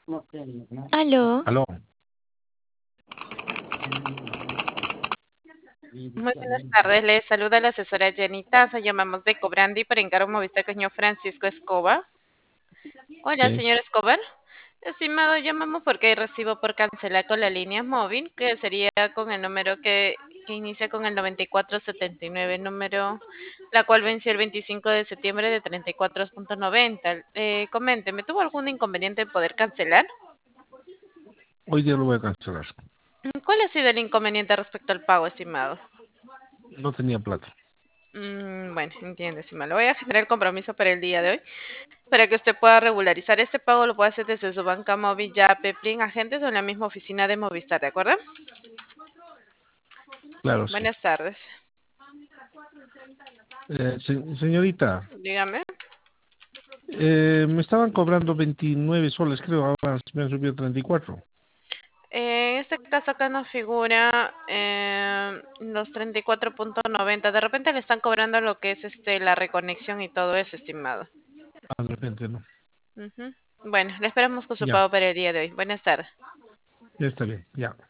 Aló, Aló, Muy buenas tardes, les saluda la asesora Janita. Se llamamos de Cobrandi para encargo Movistar con señor Francisco Escobar. Hola, sí. señor Escobar. Estimado, llamamos porque hay recibo por cancelar con la línea móvil, que sería con el número que inicia con el 9479, número la cual venció el 25 de septiembre de 34.90. Coménteme, ¿tuvo algún inconveniente en poder cancelar? Hoy día lo voy a cancelar. ¿Cuál ha sido el inconveniente respecto al pago, estimado? No tenía plata. Bueno, entiendo, estimado. Le voy a generar el compromiso para el día de hoy, para que usted pueda regularizar este pago. Lo puede hacer desde su banca móvil, ya Peplin, agentes o en la misma oficina de Movistar, ¿de acuerdo? Claro, sí. Buenas tardes. Señorita, Dígame. me estaban cobrando 29 soles, creo. Ahora me han subido 34. En este caso acá nos figura los 34.90. De repente le están cobrando lo que es la reconexión y todo eso, estimado. Ah, de repente no. Ujú. Bueno, le esperamos con su Ya, pago para el día de hoy. Buenas tardes. ya está bien, ya.